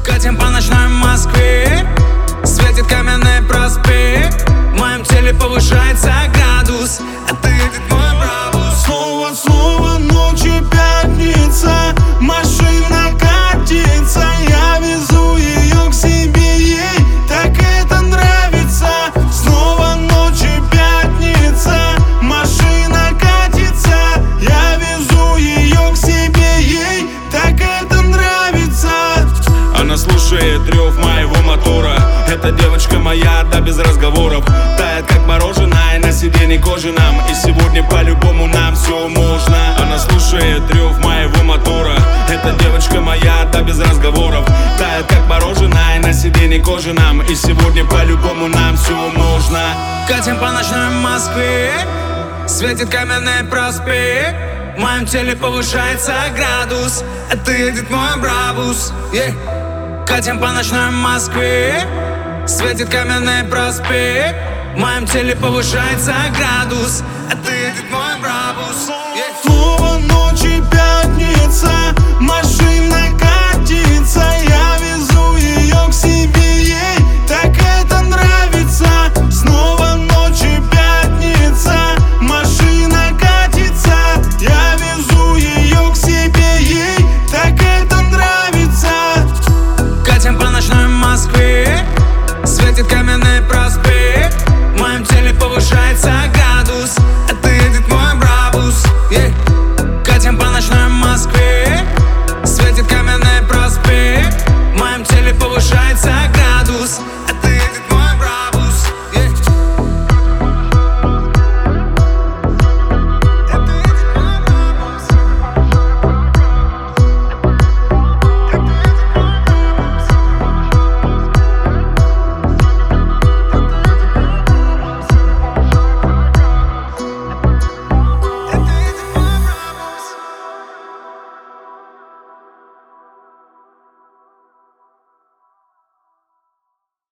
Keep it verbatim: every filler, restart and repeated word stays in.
Катим по ночной Москве, светит каменный проспект. В моем теле повышается градус, а ты едет мой брабус. Снова, снова ночи пятница, машина катится, я везу ее к себе, ей так это нравится. Снова ночи пятница, машина катится, я везу ее к себе, ей так это нравится. Она слушает рев моего мотора. Эта девочка моя, да без разговоров. Тает как мороженое на сиденье кожаном. И сегодня по-любому нам все можно. Она слушает рев моего мотора. Эта девочка моя, да без разговоров. Тает как мороженое на сиденье кожаном. И сегодня по-любому нам все можно. Катим по ночной Москве, светит каменный проспект. В моем теле повышается градус, а ты едет мой брабус. yeah. Катим по ночной Москве, светит каменный проспект. В моем теле повышается градус, а ты едет мой брабус. yeah.